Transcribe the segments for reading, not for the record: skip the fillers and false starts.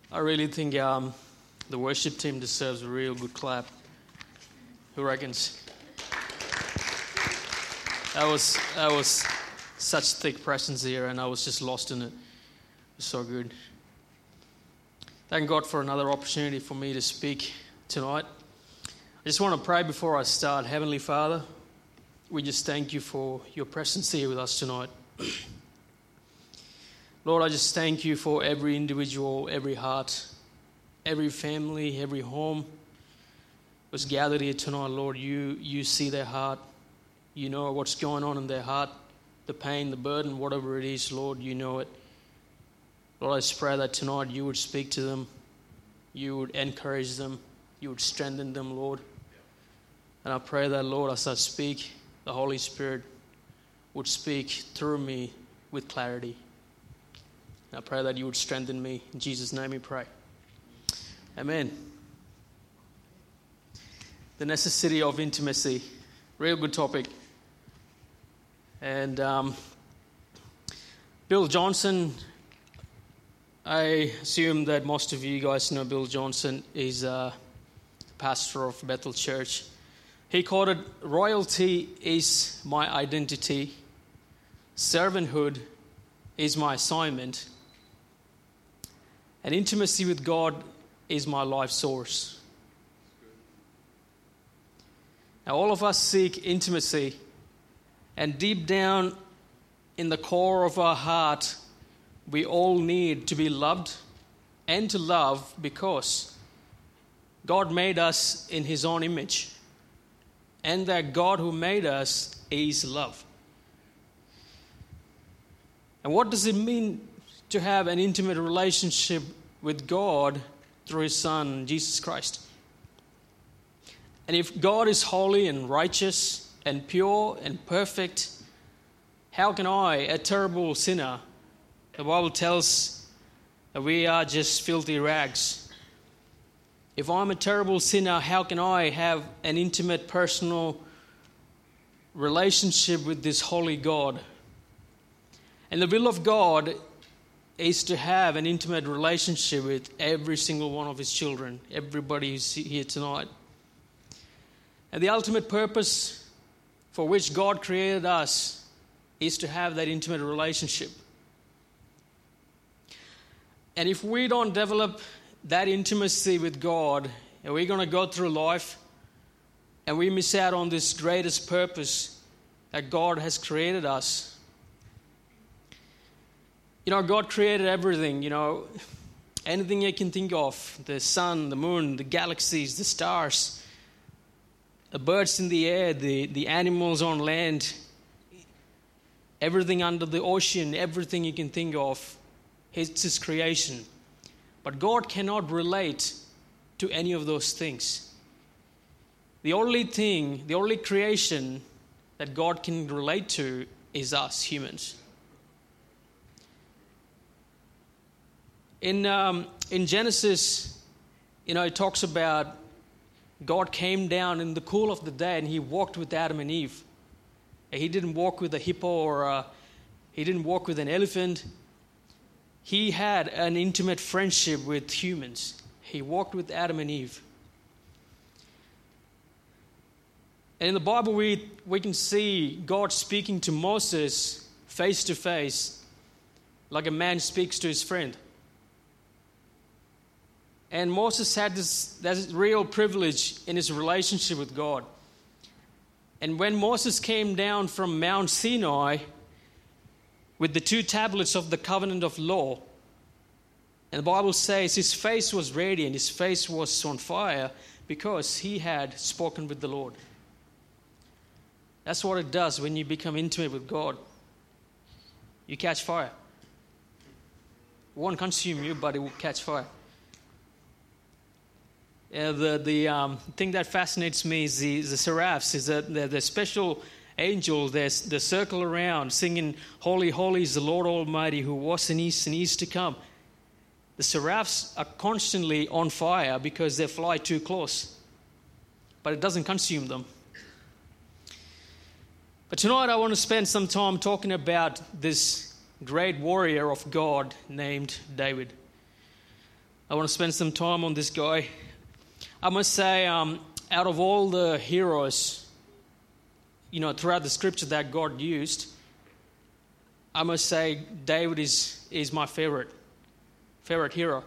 I really think the worship team deserves a real good clap. Who reckons? That was such thick presence here, and I was just lost in it. It was so good. Thank God for another opportunity for me to speak tonight. I just want to pray before I start. Heavenly Father, we just thank you for your presence here with us tonight. Lord, I just thank you for every individual, every heart, every family, every home was gathered here tonight. Lord, you see their heart. You know what's going on in their heart, the pain, the burden, whatever it is, Lord, you know it. Lord, I just pray that tonight you would speak to them, you would encourage them, you would strengthen them, Lord. And I pray that, Lord, as I speak, the Holy Spirit would speak through me with clarity. And I pray that you would strengthen me. In Jesus' name we pray. Amen. The necessity of intimacy. Real good topic. And Bill Johnson, I assume that most of you guys know Bill Johnson is a pastor of Bethel Church. He quoted, "Royalty is my identity. Servanthood is my assignment. And intimacy with God is my life source." Now, all of us seek intimacy, and deep down in the core of our heart, we all need to be loved and to love because God made us in His own image, and that God who made us is love. And what does it mean to have an intimate relationship with God through His Son, Jesus Christ? And if God is holy and righteous and pure and perfect, how can I, a terrible sinner, the Bible tells that we are just filthy rags. If I'm a terrible sinner, how can I have an intimate, personal relationship with this holy God? And the will of God is to have an intimate relationship with every single one of His children, everybody who's here tonight. And the ultimate purpose for which God created us is to have that intimate relationship. And if we don't develop that intimacy with God, and we're going to go through life and we miss out on this greatest purpose that God has created us. You know, God created everything, anything you can think of, the sun, the moon, the galaxies, the stars, the birds in the air, the animals on land, everything under the ocean, everything you can think of, it's His creation. But God cannot relate to any of those things. The only creation that God can relate to is us, humans. In Genesis, it talks about God came down in the cool of the day and He walked with Adam and Eve. He didn't walk with a hippo or He didn't walk with an elephant. He had an intimate friendship with humans. He walked with Adam and Eve. And in the Bible, we can see God speaking to Moses face to face like a man speaks to his friend. And Moses had this real privilege in his relationship with God. And when Moses came down from Mount Sinai with the 2 tablets of the covenant of law, and the Bible says his face was radiant, his face was on fire because he had spoken with the Lord. That's what it does when you become intimate with God. You catch fire. It won't consume you, but it will catch fire. The thing that fascinates me is the seraphs, is that the special angels, they circle around singing, "Holy, holy is the Lord Almighty who was and is to come." The seraphs are constantly on fire because they fly too close, but it doesn't consume them. But tonight I want to spend some time talking about this great warrior of God named David. I want to spend some time on this guy. I must say, out of all the heroes, throughout the scripture that God used, I must say David is my favorite hero.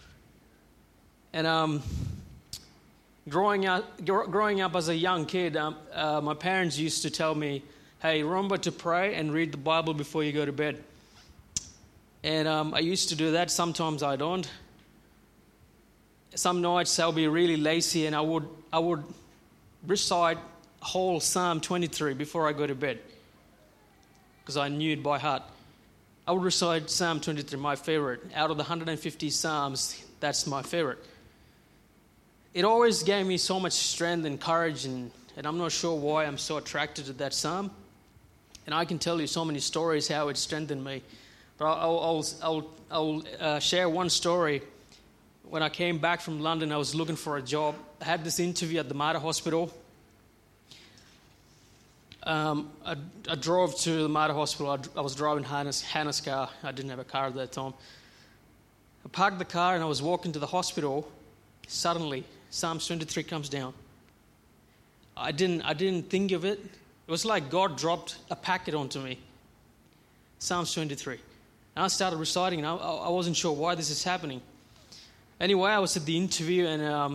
And growing up as a young kid, my parents used to tell me, hey, remember to pray and read the Bible before you go to bed. And I used to do that. Sometimes I don't. Some nights I'll be really lazy and I would recite whole Psalm 23 before I go to bed, because I knew it by heart. I would recite Psalm 23, my favorite. Out of the 150 Psalms, that's my favorite. It always gave me so much strength and courage, and I'm not sure why I'm so attracted to that Psalm. And I can tell you so many stories how it strengthened me. But I'll share one story. When I came back from London, I was looking for a job. I had this interview at the Mater Hospital. I drove to the Mater Hospital. I was driving Hannah's car. I didn't have a car at that time. I parked the car and I was walking to the hospital. Suddenly, Psalm 23 comes down. I didn't think of it. It was like God dropped a packet onto me. Psalm 23. And I started reciting, and I wasn't sure why this is happening. Anyway, I was at the interview, and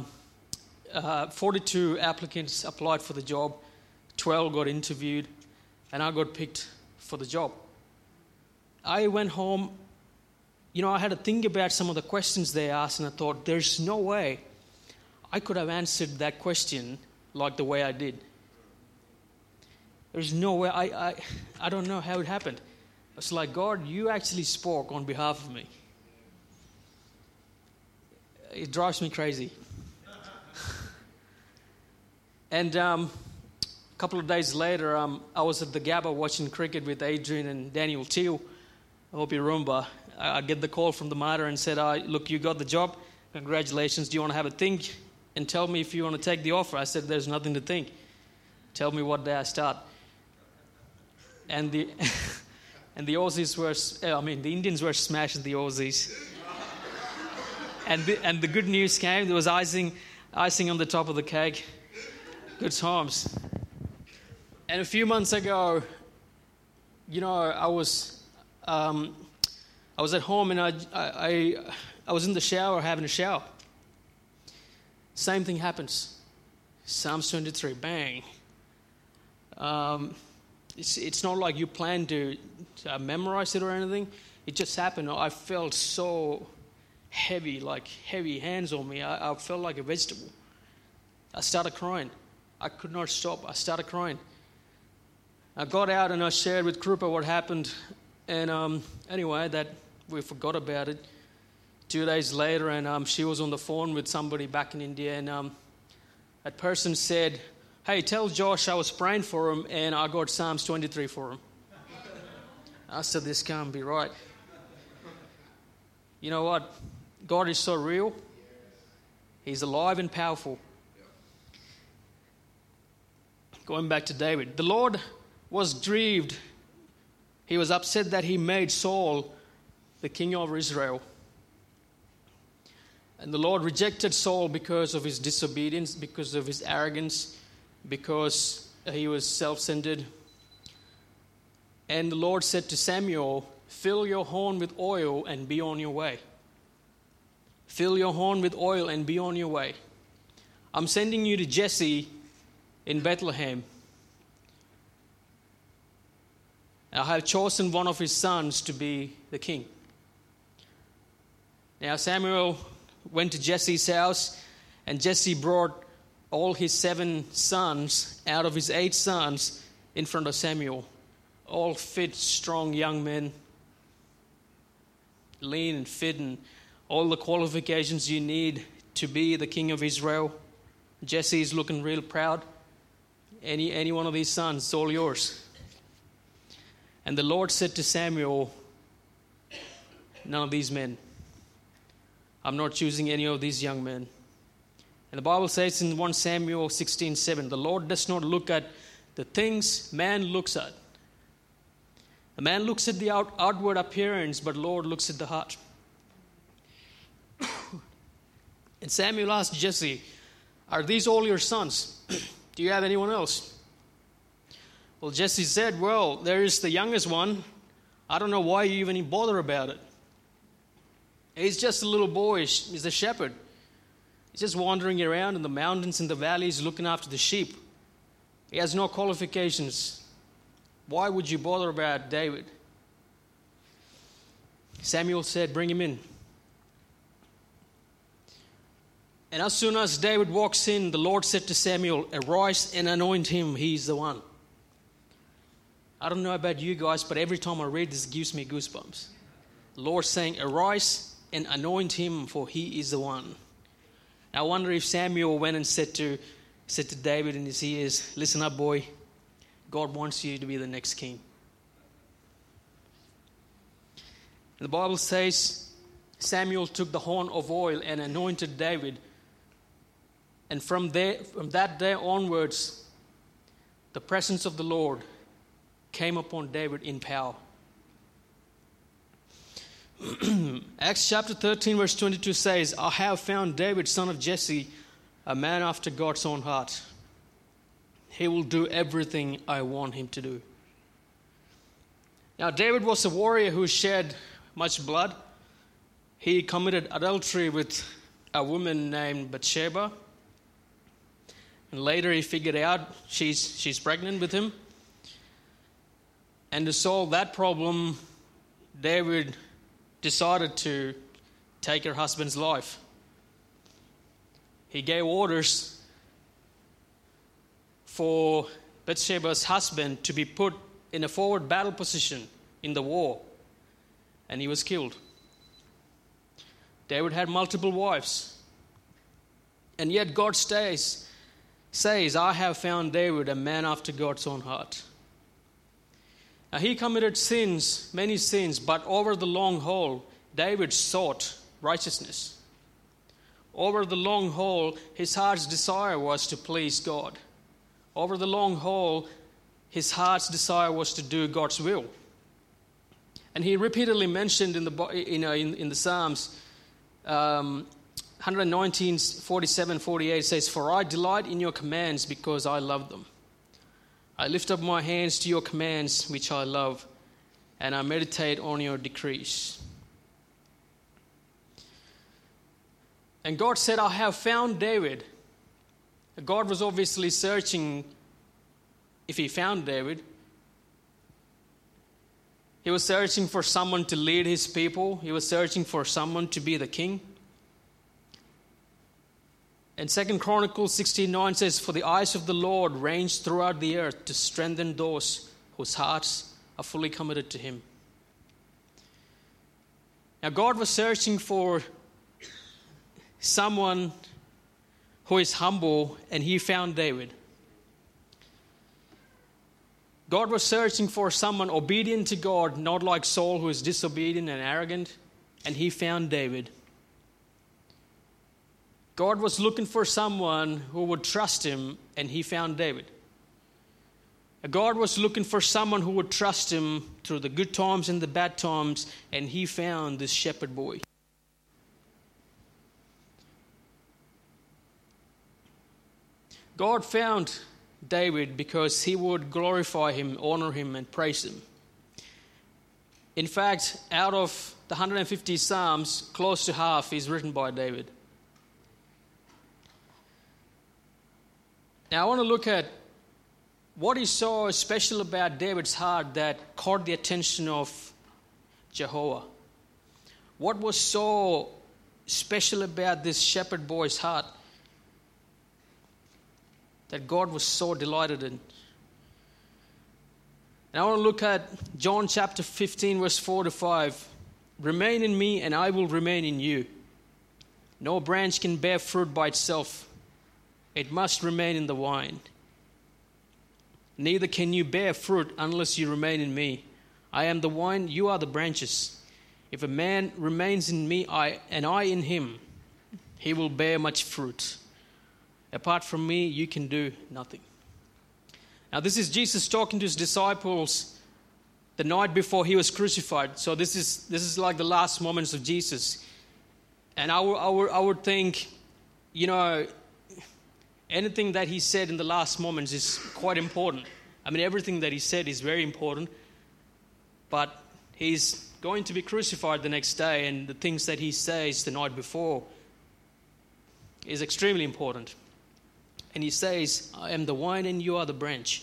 42 applicants applied for the job. 12 got interviewed, and I got picked for the job. I went home. I had to think about some of the questions they asked, and I thought, there's no way I could have answered that question like the way I did. There's no way. I don't know how it happened. It's like, God, you actually spoke on behalf of me. It drives me crazy. And a couple of days later, I was at the Gabba watching cricket with Adrian and Daniel Teal. I hope you remember. I get the call from the Mater and said, look, you got the job. Congratulations. Do you want to have a think and tell me if you want to take the offer? I said, there's nothing to think. Tell me what day I start. And the and the Aussies the Indians were smashing the Aussies. And the good news came. There was icing on the top of the cake. Good times. And a few months ago, I was at home and I was in the shower having a shower. Same thing happens. Psalms 23, bang. It's not like you plan to memorize it or anything. It just happened. I felt so heavy, like heavy hands on me. I felt like a vegetable. I started crying. I could not stop. I started crying. I got out and I shared with Krupa what happened. And anyway, that we forgot about it. 2 days later, and she was on the phone with somebody back in India, and that person said, hey, tell Josh I was praying for him and I got Psalms 23 for him. I said, this can't be right. You know what? God is so real. He's alive and powerful. Going back to David. The Lord was grieved. He was upset that he made Saul the king of Israel. And the Lord rejected Saul because of his disobedience, because of his arrogance, because he was self-centered. And the Lord said to Samuel, fill your horn with oil and be on your way. Fill your horn with oil and be on your way. I'm sending you to Jesse in Bethlehem. I have chosen one of his sons to be the king. Now Samuel went to Jesse's house, and Jesse brought all his 7 sons out of his 8 sons in front of Samuel. All fit, strong young men, lean and fit, and all the qualifications you need to be the king of Israel. Jesse is looking real proud. Any one of these sons, it's all yours. And the Lord said to Samuel, none of these men. I'm not choosing any of these young men. And the Bible says in 1 Samuel 16:7, the Lord does not look at the things man looks at. A man looks at the outward appearance, but the Lord looks at the heart. And Samuel asked Jesse, "Are these all your sons? Do you have anyone else?" Well, Jesse said, "Well, there is the youngest one. I don't know why you even bother about it. He's just a little boy. He's a shepherd. He's just wandering around in the mountains and the valleys looking after the sheep. He has no qualifications. Why would you bother about David?" Samuel said, "Bring him in." And as soon as David walks in, the Lord said to Samuel, "Arise and anoint him. He's the one." I don't know about you guys, but every time I read this, it gives me goosebumps. The Lord saying, "Arise and anoint him, for he is the one." I wonder if Samuel went and said to David in his ears, "Listen up, boy. God wants you to be the next king." The Bible says Samuel took the horn of oil and anointed David. And from that day onwards, the presence of the Lord came upon David in power. Acts chapter 13 verse 22 says, "I have found David, son of Jesse, a man after God's own heart. He will do everything I want him to do." Now, David was a warrior who shed much blood. He committed adultery with a woman named Bathsheba. And later he figured out she's pregnant with him. And to solve that problem, David decided to take her husband's life. He gave orders for Bathsheba's husband to be put in a forward battle position in the war, and he was killed. David had multiple wives, and yet God says, "I have found David, a man after God's own heart." Now, he committed sins, many sins, but over the long haul, David sought righteousness. Over the long haul, his heart's desire was to please God. Over the long haul, his heart's desire was to do God's will. And he repeatedly mentioned in the Psalms, 119, 47, 48 says, "For I delight in your commands because I love them. I lift up my hands to your commands, which I love, and I meditate on your decrees." And God said, "I have found David." God was obviously searching if he found David. He was searching for someone to lead his people. He was searching for someone to be the king. And 2 Chronicles 16:9 says, "For the eyes of the Lord range throughout the earth to strengthen those whose hearts are fully committed to him." Now, God was searching for someone who is humble, and he found David. God was searching for someone obedient to God, not like Saul, who is disobedient and arrogant, and he found David. God was looking for someone who would trust him, and he found David. God was looking for someone who would trust him through the good times and the bad times, and he found this shepherd boy. God found David because he would glorify him, honor him, and praise him. In fact, out of the 150 Psalms, close to half is written by David. Now, I want to look at what is so special about David's heart that caught the attention of Jehovah. What was so special about this shepherd boy's heart that God was so delighted in? And I want to look at John chapter 15, verse 4 to 5. "Remain in me, and I will remain in you. No branch can bear fruit by itself. It must remain in the vine. Neither can you bear fruit unless you remain in me. I am the vine, you are the branches. If a man remains in me and I in him, he will bear much fruit. Apart from me, you can do nothing." Now, this is Jesus talking to his disciples the night before he was crucified. So this is like the last moments of Jesus. And I would think anything that he said in the last moments is quite important. I mean, everything that he said is very important, but he's going to be crucified the next day, and the things that he says the night before is extremely important. And he says, I am the vine and you are the branch.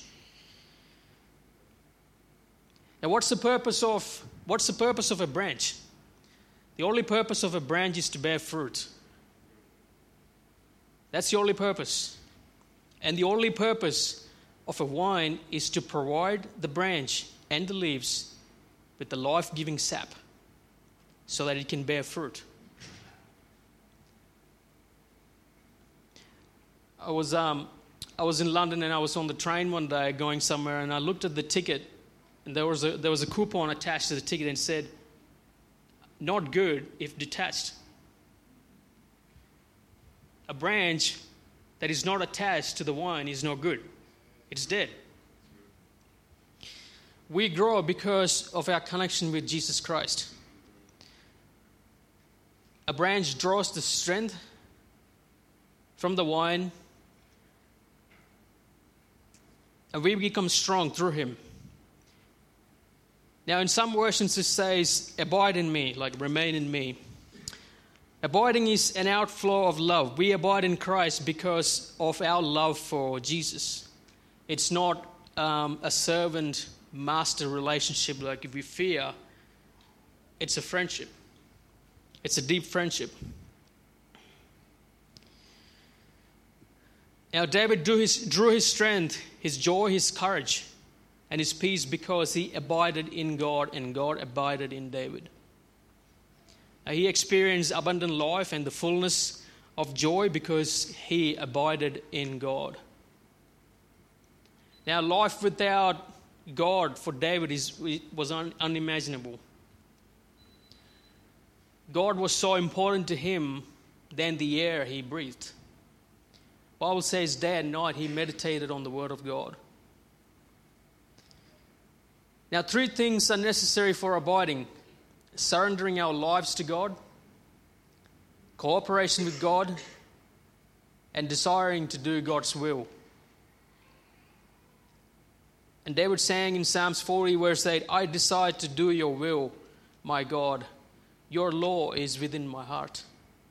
Now, what's the purpose of a branch? The only purpose of a branch is to bear fruit. That's the only purpose. And the only purpose of a vine is to provide the branch and the leaves with the life-giving sap so that it can bear fruit. I was in London, and I was on the train one day going somewhere, and I looked at the ticket, and there was a coupon attached to the ticket and said, "Not good if detached." A branch that is not attached to the vine is no good. It's dead. We grow because of our connection with Jesus Christ. A branch draws the strength from the vine, and we become strong through him. Now, in some versions it says, abide in me, like remain in me. Abiding is an outflow of love. We abide in Christ because of our love for Jesus. It's not a servant-master relationship like if we fear. It's a friendship. It's a deep friendship. Now, David drew his strength, his joy, his courage, and his peace because he abided in God and God abided in David. He experienced abundant life and the fullness of joy because he abided in God. Now, life without God for David was unimaginable. God was so important to him than the air he breathed. The Bible says day and night he meditated on the Word of God. Now, 3 things are necessary for abiding: surrendering our lives to God, cooperation with God, and desiring to do God's will. And David sang in Psalms 40 verse 8, I desire to do your will, my God. Your law is within my heart.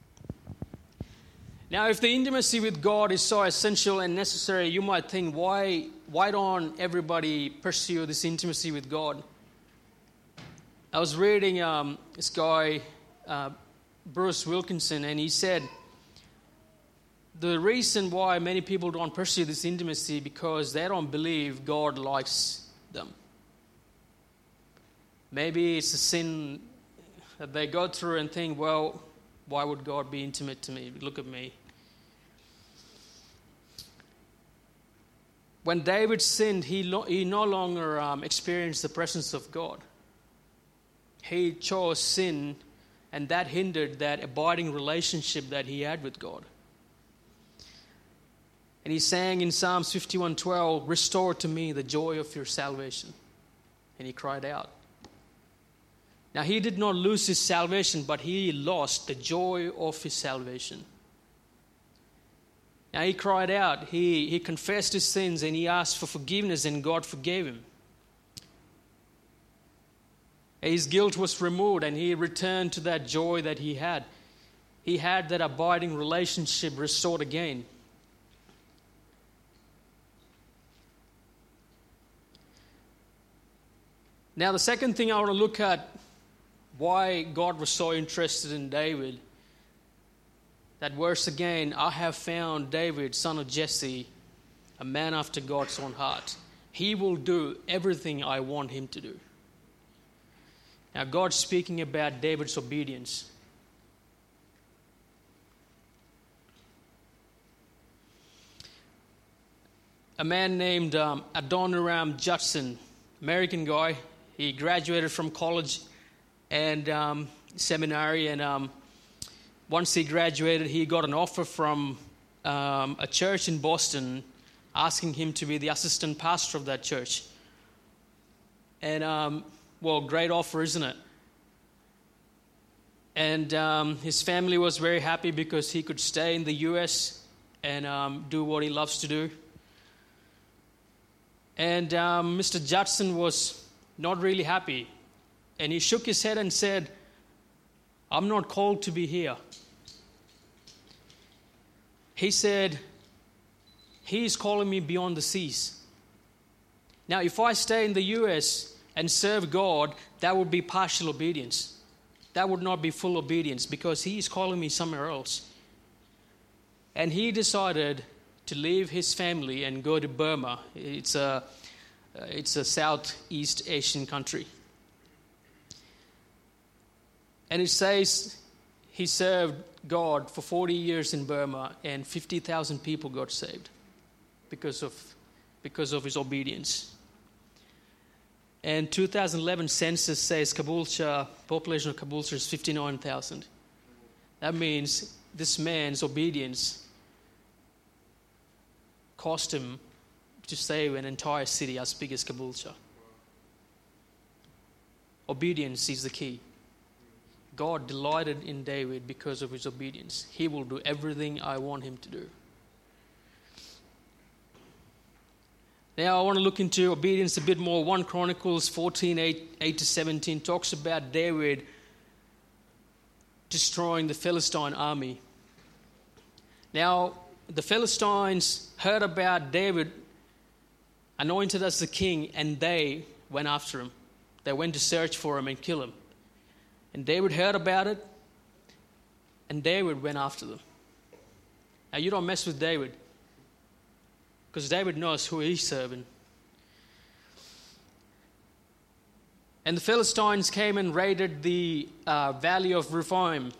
Now, if the intimacy with God is so essential and necessary, you might think, why don't everybody pursue this intimacy with God? I was reading this guy, Bruce Wilkinson, and he said, the reason why many people don't pursue this intimacy because they don't believe God likes them. Maybe it's a sin that they go through and think, well, why would God be intimate to me? Look at me. When David sinned, he no longer experienced the presence of God. He chose sin, and that hindered that abiding relationship that he had with God. And he sang in Psalms 51:12, restore to me the joy of your salvation. And he cried out. Now, he did not lose his salvation, but he lost the joy of his salvation. Now, he cried out. He confessed his sins and he asked for forgiveness, and God forgave him. His guilt was removed and he returned to that joy that he had. He had that abiding relationship restored again. Now, the second thing I want to look at, why God was so interested in David. That verse again, I have found David, son of Jesse, a man after God's own heart. He will do everything I want him to do. Now, God's speaking about David's obedience. A man named Adoniram Judson, American guy. He graduated from college and seminary, and once he graduated, he got an offer from a church in Boston asking him to be the assistant pastor of that church. And, well, great offer, isn't it? And his family was very happy because he could stay in the U.S. and do what he loves to do. And Mr. Judson was not really happy. And he shook his head and said, "I'm not called to be here." He said, "He is calling me beyond the seas." Now, if I stay in the U.S. and serve God, that would be partial obedience. That would not be full obedience because He is calling me somewhere else. And he decided to leave his family and go to Burma. It's a Southeast Asian country. And it says he served God for 40 years in Burma, and 50,000 people got saved because of his obedience. And 2011 census says population of Caboolture is 59,000. That means this man's obedience cost him to save an entire city as big as Caboolture. Obedience is the key. God delighted in David because of his obedience. He will do everything I want him to do. Now I want to look into obedience a bit more. 1 Chronicles 14, 8-17 talks about David destroying the Philistine army. Now, the Philistines heard about David anointed as the king, and they went after him. They went to search for him and kill him. And David heard about it, and David went after them. Now, you don't mess with David, because David knows who he's serving. And the Philistines came and raided the valley of Rephaim.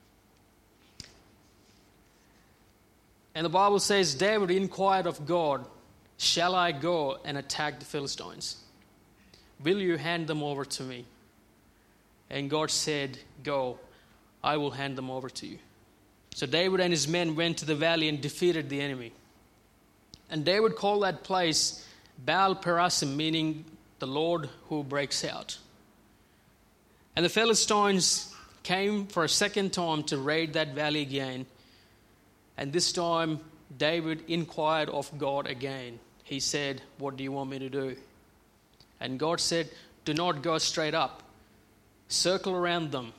And the Bible says, David inquired of God, "Shall I go and attack the Philistines? Will you hand them over to me?" And God said, "Go, I will hand them over to you." So David and his men went to the valley and defeated the enemy. And David called that place Baal Perasim, meaning the Lord who breaks out. And the Philistines came for a second time to raid that valley again. And this time, David inquired of God again. He said, "What do you want me to do?" And God said, "Do not go straight up. Circle around them.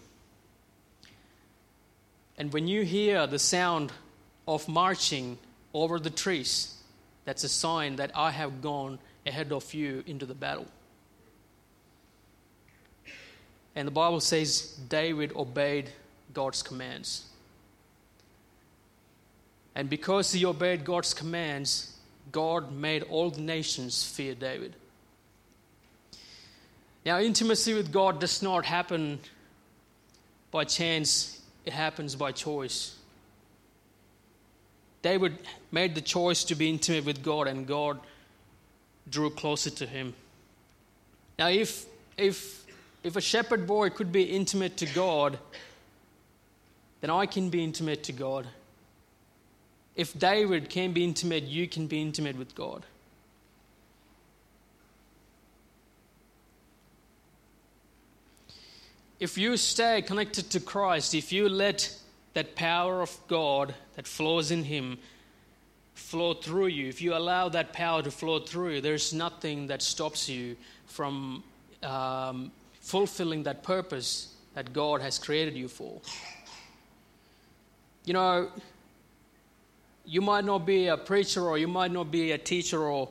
And when you hear the sound of marching over the trees, that's a sign that I have gone ahead of you into the battle." And the Bible says David obeyed God's commands. And because he obeyed God's commands, God made all the nations fear David. Now, intimacy with God does not happen by chance. It happens by choice. David made the choice to be intimate with God, and God drew closer to him. Now, if a shepherd boy could be intimate to God, then I can be intimate to God. If David can be intimate, you can be intimate with God. If you stay connected to Christ, if you let that power of God that flows in Him flow through you, if you allow that power to flow through you, there's nothing that stops you from fulfilling that purpose that God has created you for. You know, you might not be a preacher, or you might not be a teacher, or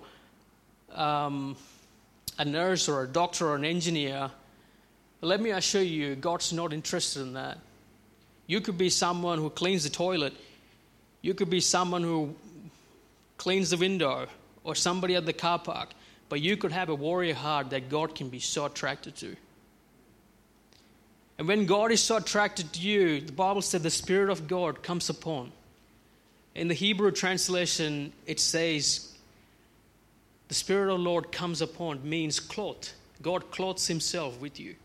a nurse, or a doctor, or an engineer. But let me assure you, God's not interested in that. You could be someone who cleans the toilet. You could be someone who cleans the window, or somebody at the car park. But you could have a warrior heart that God can be so attracted to. And when God is so attracted to you, the Bible said the Spirit of God comes upon. In the Hebrew translation, it says, the Spirit of the Lord comes upon, means clothed. God clothes Himself with you.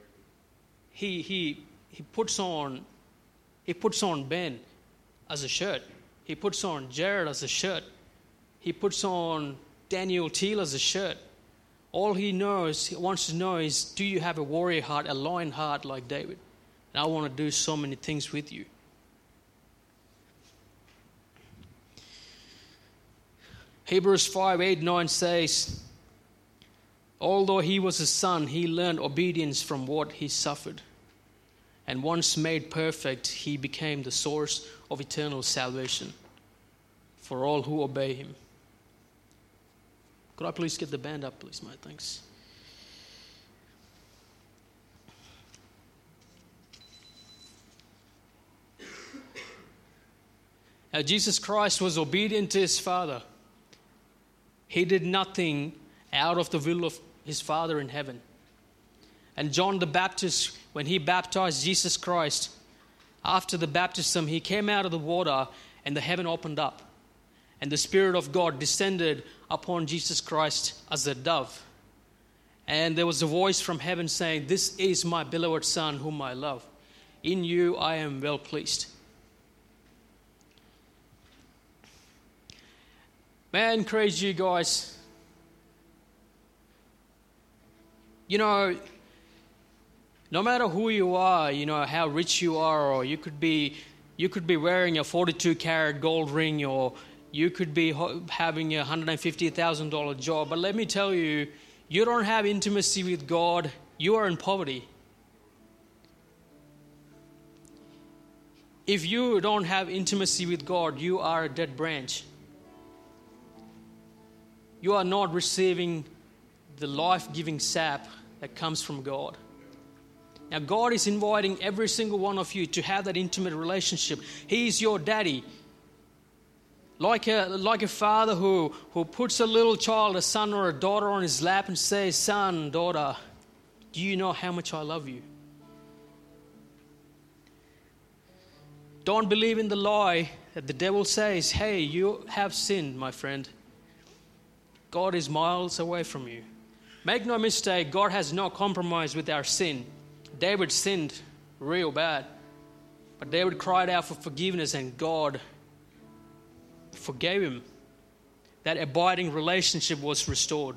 He puts on Ben as a shirt. He puts on Jared as a shirt. He puts on Daniel Teal as a shirt. All he wants to know is, do you have a warrior heart, a lion heart like David? And I want to do so many things with you. Hebrews 5:8-9 says, although he was a son, he learned obedience from what he suffered. And once made perfect, he became the source of eternal salvation for all who obey him. Could I please get the band up, please, mate? Thanks. Now, Jesus Christ was obedient to his Father. He did nothing out of the will of his Father in heaven. And John the Baptist, when he baptized Jesus Christ, after the baptism, he came out of the water and the heaven opened up. And the Spirit of God descended upon Jesus Christ as a dove. And there was a voice from heaven saying, this is my beloved Son whom I love. In you I am well pleased. May I encourage you guys, no matter who you are, how rich you are, or you could be wearing a 42-carat gold ring, or you could be having a $150,000 job. But let me tell you, you don't have intimacy with God. You are in poverty. If you don't have intimacy with God, you are a dead branch. You are not receiving the life-giving sap that comes from God. Now, God is inviting every single one of you to have that intimate relationship. He is your daddy. Like a father who puts a little child, a son or a daughter, on his lap and says, son, daughter, do you know how much I love you? Don't believe in the lie that the devil says, hey, you have sinned, my friend. God is miles away from you. Make no mistake, God has no compromise with our sin. David sinned real bad. But David cried out for forgiveness and God forgave him. That abiding relationship was restored.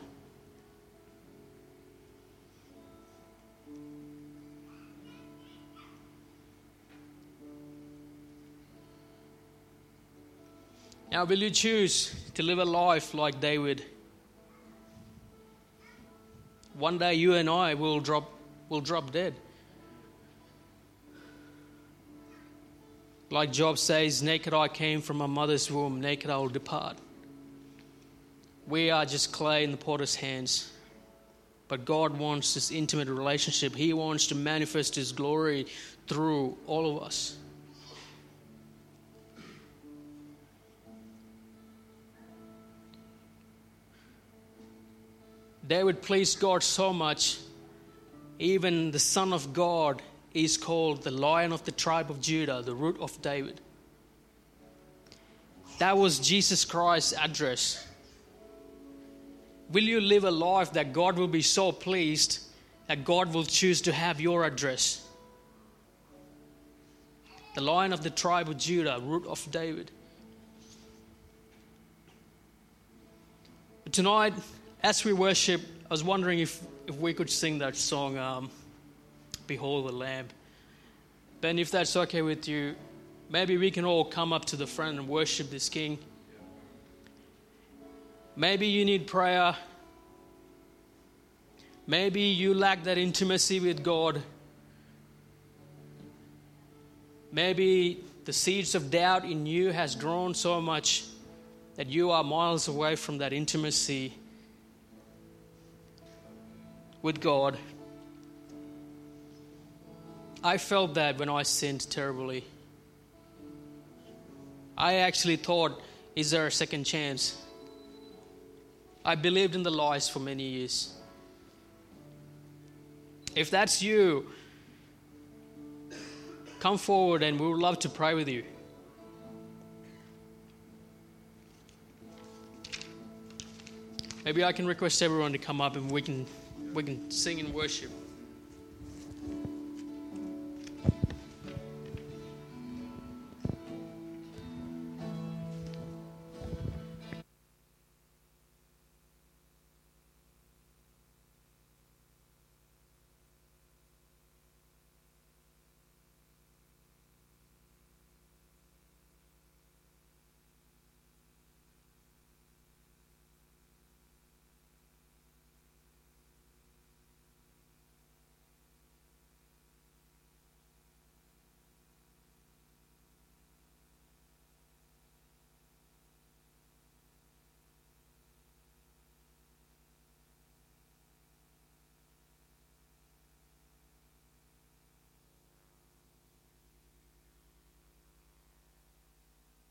Now, will you choose to live a life like David? One day you and I will drop dead. Like Job says, naked I came from my mother's womb, naked I will depart. We are just clay in the potter's hands. But God wants this intimate relationship. He wants to manifest His glory through all of us. David pleased God so much, even the Son of God is called the Lion of the tribe of Judah, the Root of David. That was Jesus Christ's address. Will you live a life that God will be so pleased that God will choose to have your address? The Lion of the tribe of Judah, Root of David. But tonight, as we worship, I was wondering if we could sing that song, Behold the Lamb. Ben, if that's okay with you, maybe we can all come up to the front and worship this King. Maybe you need prayer. Maybe you lack that intimacy with God. Maybe the seeds of doubt in you has grown so much that you are miles away from that intimacy with God. I felt that when I sinned terribly. I actually thought, is there a second chance? I believed in the lies for many years. If that's you, come forward and we would love to pray with you. Maybe I can request everyone to come up and we can sing and worship.